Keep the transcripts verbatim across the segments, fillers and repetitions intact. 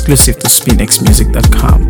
Exclusive to spin x music dot com.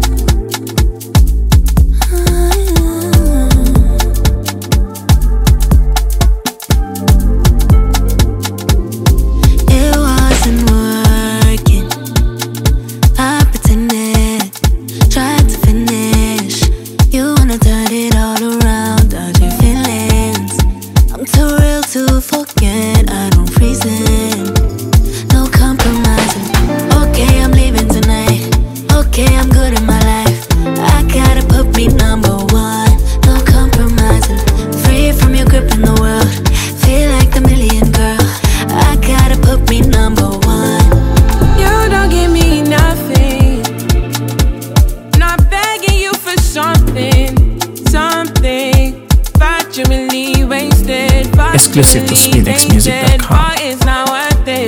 To forget, I don't reason. No compromising. Okay, I'm leaving tonight. Okay, I'm good in my life. I gotta put me number one. No compromising. Free from your grip in the world. Feel like the million girl. I gotta put me number one. You don't give me nothing. Not begging you for something, something. But you really wasted. Exclusive to spin x music dot com. It's not worth it.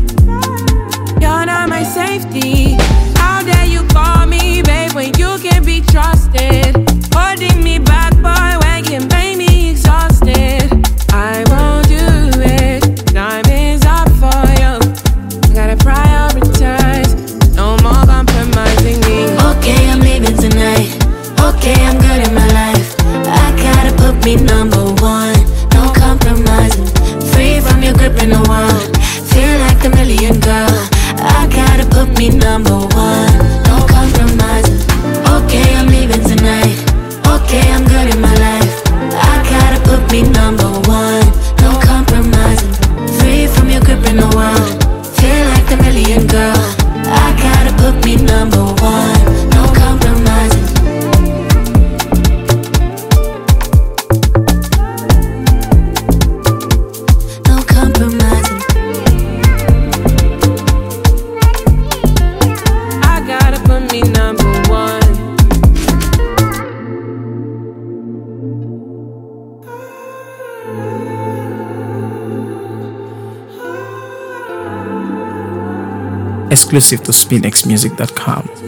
You're not my safety. How dare you call me, babe, when you can be trusted? Holding me back, boy, when you make me exhausted. I won't do it. Time is up for you. Gotta prioritize. No more compromising me. Okay, I'm leaving tonight. Okay, I'm good in my life. I gotta put me number one. No compromising. Free from your grip in the world. Feel like the million girl. I gotta put me number one. No compromising. Okay, I'm leaving tonight. Okay, I'm good in my life. I gotta put me number one. No compromising. Free from your grip in the world. Feel like the million girl. I gotta put me number one. No compromising. Exclusive to spin x music dot com.